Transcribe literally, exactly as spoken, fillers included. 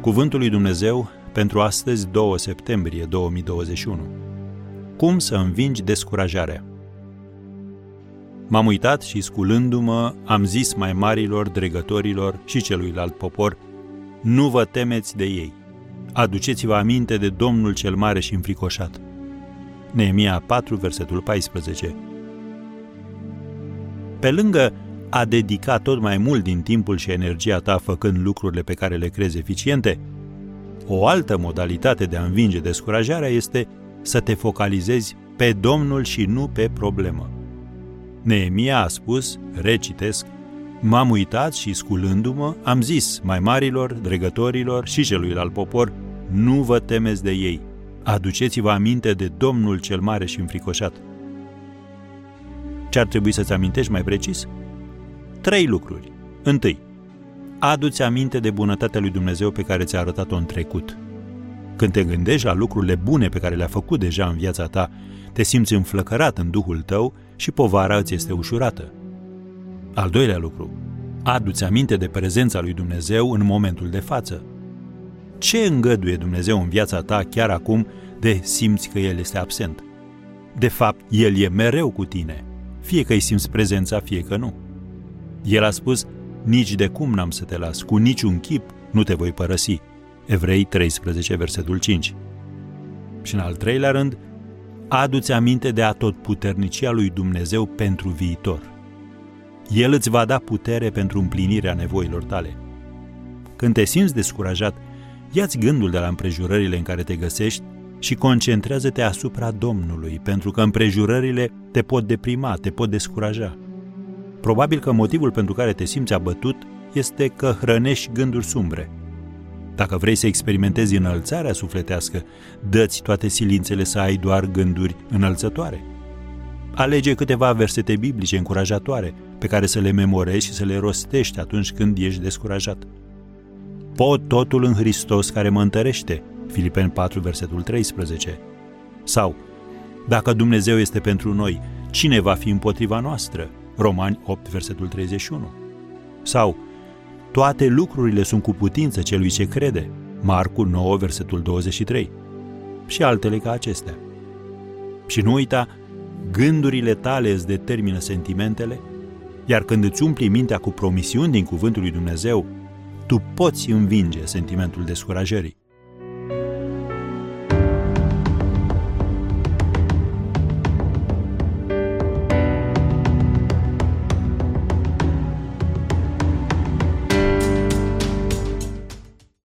Cuvântul lui Dumnezeu pentru astăzi, doi septembrie două mii douăzeci și unu. Cum să învingi descurajarea? M-am uitat și, sculându-mă, am zis mai marilor, dregătorilor și celuilalt popor: nu vă temeți de ei. Aduceți-vă aminte de Domnul cel mare și înfricoșat. Neemia patru, versetul paisprezece. Pe lângă a dedica tot mai mult din timpul și energia ta făcând lucrurile pe care le crezi eficiente, o altă modalitate de a învinge descurajarea este să te focalizezi pe Domnul și nu pe problemă. Neemia a spus, recitesc: m-am uitat și, sculându-mă, am zis mai marilor, dregătorilor și celuilalt popor: nu vă temeți de ei. Aduceți-vă aminte de Domnul cel mare și înfricoșat. Ce ar trebui să-ți amintești mai precis? Trei lucruri. Întâi, adu-ți aminte de bunătatea lui Dumnezeu pe care ți-a arătat-o în trecut. Când te gândești la lucrurile bune pe care le-a făcut deja în viața ta, te simți înflăcărat în duhul tău și povara îți este ușurată. Al doilea lucru, adu-ți aminte de prezența lui Dumnezeu în momentul de față. Ce îngăduie Dumnezeu în viața ta chiar acum de simți că El este absent? De fapt, El e mereu cu tine, fie că îi simți prezența, fie că nu. El a spus: nici de cum n-am să te las, cu niciun chip nu te voi părăsi. Evrei treisprezece, versetul cinci. Și în al treilea rând, adu-ți aminte de atotputernicia lui Dumnezeu pentru viitor. El îți va da putere pentru împlinirea nevoilor tale. Când te simți descurajat, ia-ți gândul de la împrejurările în care te găsești și concentrează-te asupra Domnului, pentru că împrejurările te pot deprima, te pot descuraja. Probabil că motivul pentru care te simți abătut este că hrănești gânduri sumbre. Dacă vrei să experimentezi înălțarea sufletească, dă-ți toate silințele să ai doar gânduri înălțătoare. Alege câteva versete biblice încurajatoare pe care să le memorezi și să le rostești atunci când ești descurajat. Pot totul în Hristos care mă întărește, Filipeni patru, versetul treisprezece. Sau, dacă Dumnezeu este pentru noi, cine va fi împotriva noastră? Romani opt, versetul treizeci și unu. Sau, toate lucrurile sunt cu putință celui ce crede, Marcu nouă, versetul douăzeci și trei. Și altele ca acestea. Și nu uita, gândurile tale îți determină sentimentele, iar când îți umpli mintea cu promisiuni din cuvântul lui Dumnezeu, tu poți învinge sentimentul descurajării.